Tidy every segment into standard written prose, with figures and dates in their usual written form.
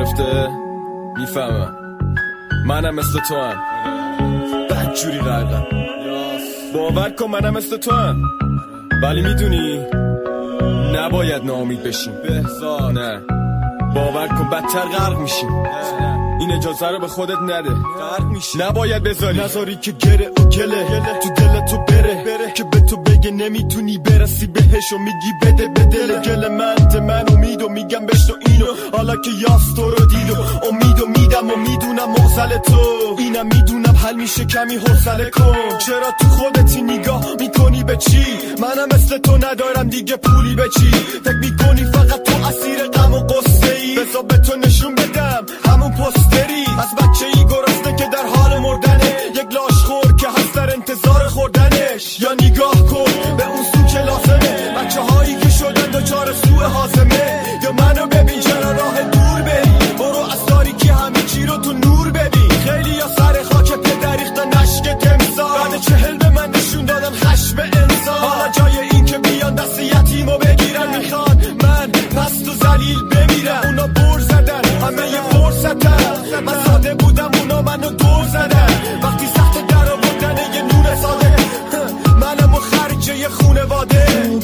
گرفته؟ میفهمم منم مثل تو هم بدجوری غرقم، باور کن منم مثل تو هم، ولی میدونی نباید ناامید بشیم. نه باور کن بدتر غرق میشیم. این اجازه رو به خودت نده، نباید نذاری که گره و گله تو دلتو بره که به تو بگه نمیتونی برسی بهش و میگی بده به دل گل من امیدو میگم بشتو اینو، حالا که یاس تو رو دید و امیدو میدم و میدونم مغزل تو اینم میدونم حل میشه کمی حوصله کن. چرا تو خودتی نگاه میکنی به چی؟ منم مثل تو ندارم دیگه پولی به چی؟ فکر میکنی فقط تو اسیر غم و قصه ای؟ بذار به تو نشون بدم همون پستری از بچه ای گرسنه که در حال مردنه، یک لاشخور که هست در انتظار خوردنش. یا نگاه کن به اون سو که لازمه، بچه هایی که شدن دچار سوء هاضمه. یا منو ببین چرا راه دور بری، برو از تاریکی همه چی رو تو نور ببین. خیلی یا سر خاک پدر ریختن اشک تمسا، بعد 40 به من نشون دادن خشم انسان. حالا جای این که بیان دست یتیمو بگیرن میخوان من پست و ذلیل بمیرم. اونا بر زدن همه یه فرصتن، من ساده بودم اونا منو دور زدن. وقتی سخت در آوردن یه نور ساده، منم و خرج یه خونواده.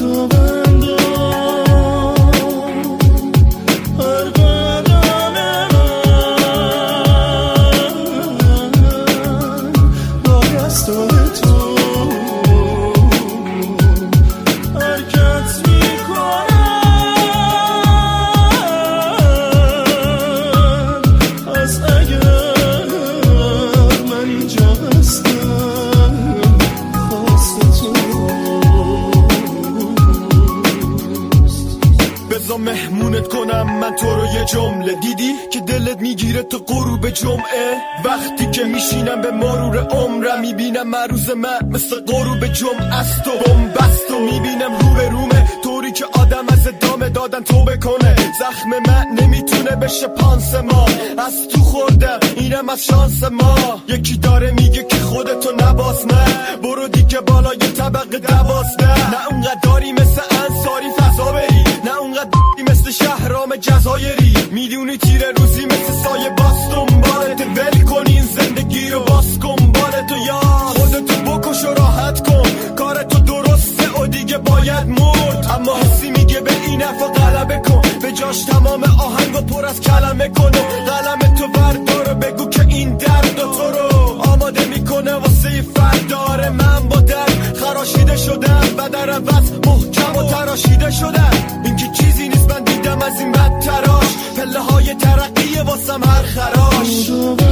مهمونت کنم من تو رو یه جمله، دیدی که دلت میگیره تو غروب جمعه؟ وقتی که میشینم به مرور عمرم میبینم مروز من مثل غروب جمعه است و بومبست و میبینم رو به رومه، طوری که آدم از ادامه دادن توبه کنه. زخم من نمیتونه بشه پانسمان، از تو خوردم اینم از شانس ما. یکی داره میگه که خودتو نباز، من برو دیگه بالای طبقه 12. نه اونقدر داری مثل انصاری فضا بری، نه اونقدر مثل شهرام جزایری. میدونی تیره روزی مثل سایه باز دنبالت، ول کن این زندگی رو باز کن بالتو. یا خودتو بکش و راحت کن، کارتو درسته و دیگه باید مرد. اما حسی میگه به این حرفا غلبه کن، به جاش تمام آهنگو پر از کلمه کن و قلم تو بردار بگو که این درد و تو رو آماده میکنه واسه فردار. من با درد خراشیده شدم و در عوض محکم و تراشیده شدم. این که چیزی نیست من دیدم از این بد تراش، پله های ترقیه واسم هر خراش.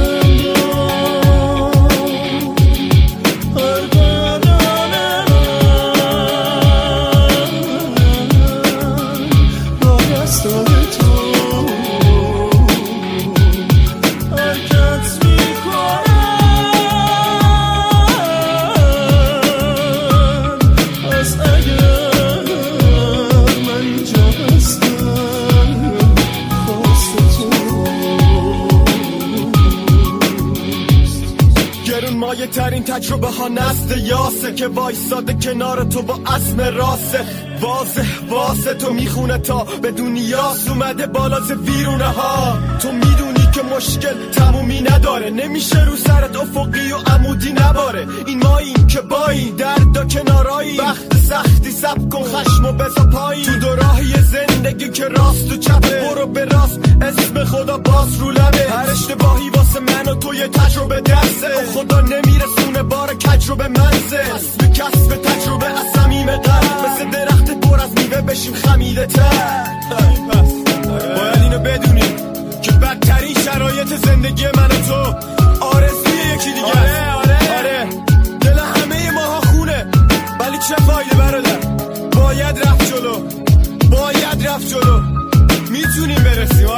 مایه ترین تجربه ها نزد یاسه که وایساده کنار تو با عزم راسه. واضح واسه تو میخونه تا به دنیاس اومده بالا ز ویرونه ها. تو میدونی که مشکل تمومی نداره، نمیشه رو سرت افقی و عمودی نباره. این ماییم که بایی درد و کنارایی، وقت سختی سب کن خشم و بزا پایی. تو دو راهی زندگی که راست و چپه، برو به راست اسم خدا باز رو لبه. هر اشتباهی واسه من و تو یه تجربه درسه، خدا نمیرسونه بار کجربه منزه. کسب تجربه از صمیم قلب، مثل درخت پر از میوه بشیم خمیده تر. باید اینو بدونیم که بدترین شرایط زندگی من و تو آرزوی یکی دیگه. آره دل همه ماها خونه، ولی چه فایده برادر؟ باید رفت جلو، میتونیم برسیم.